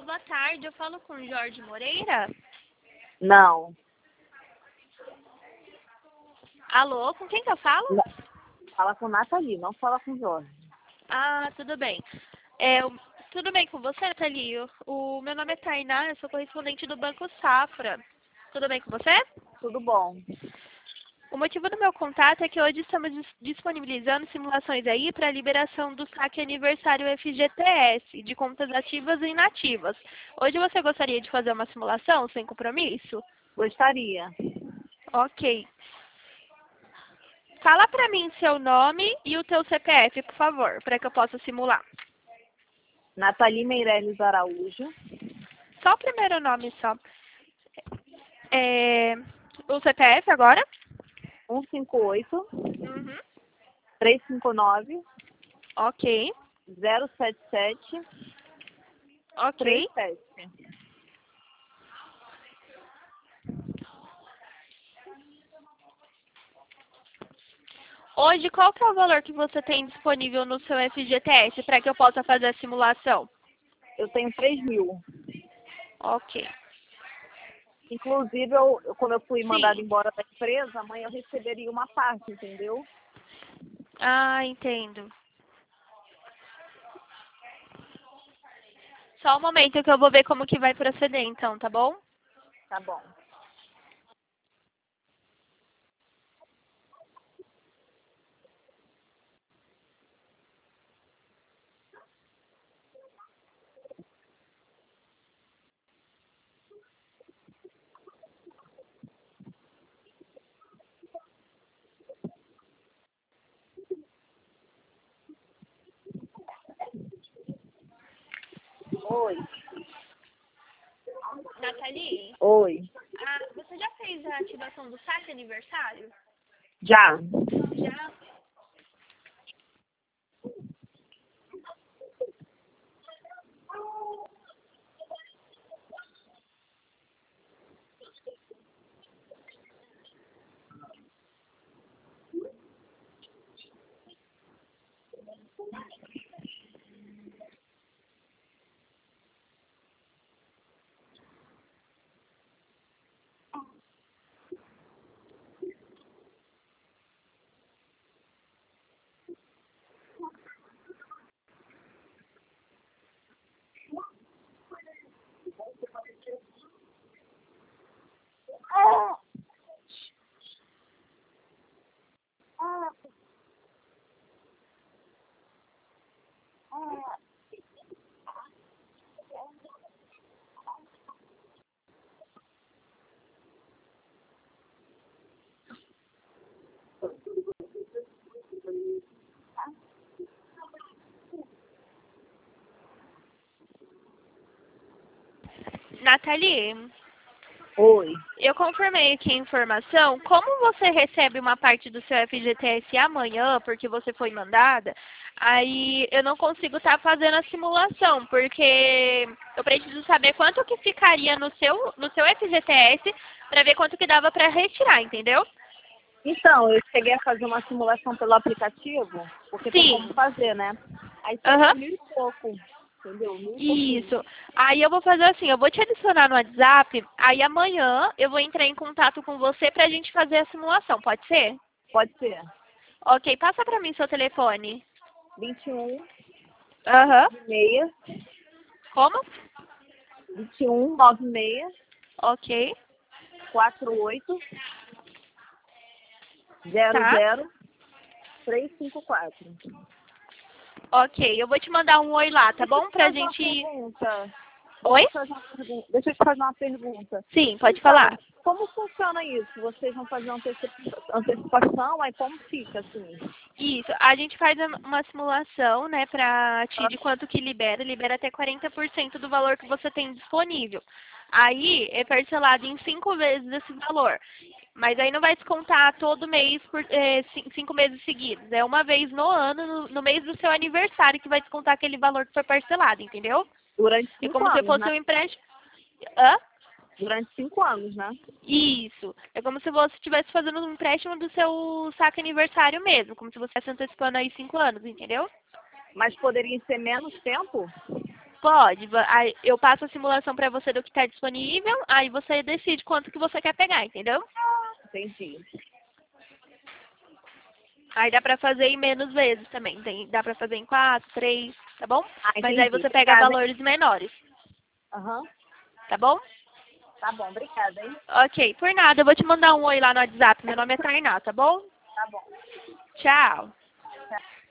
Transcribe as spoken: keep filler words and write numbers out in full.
boa tarde. Eu falo com o Jorge Moreira. Não. Alô, com quem que eu falo? Não. Fala com Nathalie, não fala com Jorge. Ah, tudo bem. É, eu- tudo bem com você, Nathalie? O, o meu nome é Tainá, eu sou correspondente do Banco Safra. Tudo bem com você? Tudo bom. O motivo do meu contato é que hoje estamos dis- disponibilizando simulações aí para a liberação do saque aniversário F G T S, de contas ativas e inativas. Hoje você gostaria de fazer uma simulação sem compromisso? Gostaria. Ok. Fala para mim seu nome e o teu C P F, por favor, para que eu possa simular. Nathalie Meirelles Araújo. Só o primeiro nome só. É, o C P F agora? um cinco oito, Uhum. três cinco nove, Ok. zero sete sete, três Ok. sete. Hoje, qual que é o valor que você tem disponível no seu F G T S para que eu possa fazer a simulação? Eu tenho três mil. Ok. Inclusive, eu, eu- quando eu fui mandada Sim. embora da empresa, amanhã eu receberia uma parte, entendeu? Ah, entendo. Só um momento que eu vou ver como que vai proceder, então, tá bom? Tá bom. Oi. Nathalie, Oi. ah, você já fez a ativação do saque aniversário? Já. Já. Nathalie, Oi. eu confirmei aqui a informação. Como você recebe uma parte do seu F G T S amanhã, porque você foi mandada, aí eu não consigo estar fazendo a simulação, porque eu preciso saber quanto que ficaria no seu, no seu F G T S para ver quanto que dava para retirar, entendeu? Então, eu cheguei a fazer uma simulação pelo aplicativo, porque tem Sim. como fazer, né? Aí Aham. chegou mil e pouco, entendeu? Mil e pouquinho. Isso. Aí eu vou fazer assim, eu vou te adicionar no WhatsApp, aí amanhã eu vou entrar em contato com você pra gente fazer a simulação, pode ser? Pode ser. Ok, passa pra mim seu telefone. vinte e um, Aham. seis, Como? vinte e um, nove seis, Ok. quatro oito, zero Tá. zero, três cinco quatro. Ok, eu vou te mandar um oi lá, tá Deixa eu bom? te Pra fazer uma gente... pergunta. Oi? Deixa eu te fazer uma pergunta. Deixa eu te fazer uma pergunta. Sim, pode Então, falar. como funciona isso? Vocês vão fazer uma antecipa- antecipação, aí como fica assim? Isso, a gente faz uma simulação, né, pra ti Ah, de quanto que libera, libera até quarenta por cento do valor que você tem disponível. Aí é parcelado em cinco vezes esse valor. Mas aí não vai descontar todo mês por eh, cin- cinco meses seguidos. É uma vez no ano, no, no mês do seu aniversário, que vai descontar aquele valor que foi parcelado, entendeu? durante É cinco como se anos, fosse né? um empréstimo. Hã? Durante cinco anos, né? Isso. É como se você estivesse fazendo um empréstimo do seu saque aniversário mesmo, como se você estivesse antecipando aí cinco anos, entendeu? Mas poderia ser menos tempo? Pode. Va- Aí eu passo a simulação para você do que está disponível, aí você decide quanto que você quer pegar, entendeu? Entendi. Aí dá pra fazer em menos vezes também. Tem, dá pra fazer em quatro, três, tá bom? Ah, Mas aí entendi. você pega Obrigada, hein? valores menores, Aham. tá bom? Tá bom, obrigada, hein? Ok, por nada. Eu vou te mandar um oi lá no WhatsApp. Meu nome é Tainá, tá bom? Tá bom. Tchau.